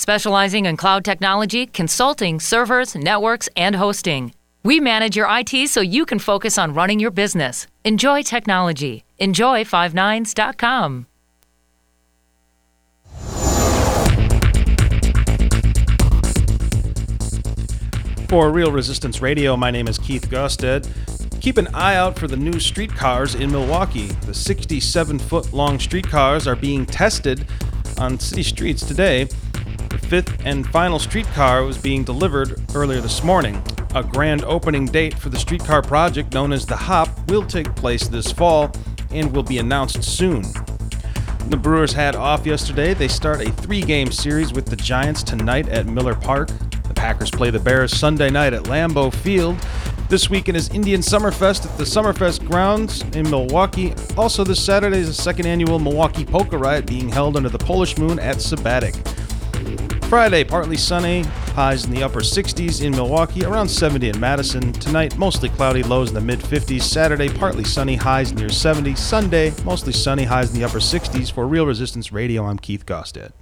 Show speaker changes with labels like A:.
A: specializing in cloud technology, consulting, servers, networks, and hosting. We manage your IT so you can focus on running your business. Enjoy technology. Enjoy59s.com.
B: For Real Resistance Radio, my name is Keith Gusted. Keep an eye out for the new streetcars in Milwaukee. The 67-foot-long streetcars are being tested on city streets today. The fifth and final streetcar was being delivered earlier this morning. A grand opening date for the streetcar project, known as the HOP, will take place this fall and will be announced soon. The Brewers had off yesterday. They start a 3-game series with the Giants tonight at Miller Park. The Packers play the Bears Sunday night at Lambeau Field. This weekend is Indian Summerfest at the Summerfest grounds in Milwaukee. Also this Saturday is the second annual Milwaukee Polka Riot being held under the Polish moon at Sabatic. Friday, partly sunny, highs in the upper 60s in Milwaukee, around 70 in Madison. Tonight, mostly cloudy, lows in the mid-50s. Saturday, partly sunny, highs near 70. Sunday, mostly sunny, highs in the upper 60s. For Real Resistance Radio, I'm Keith Gosted.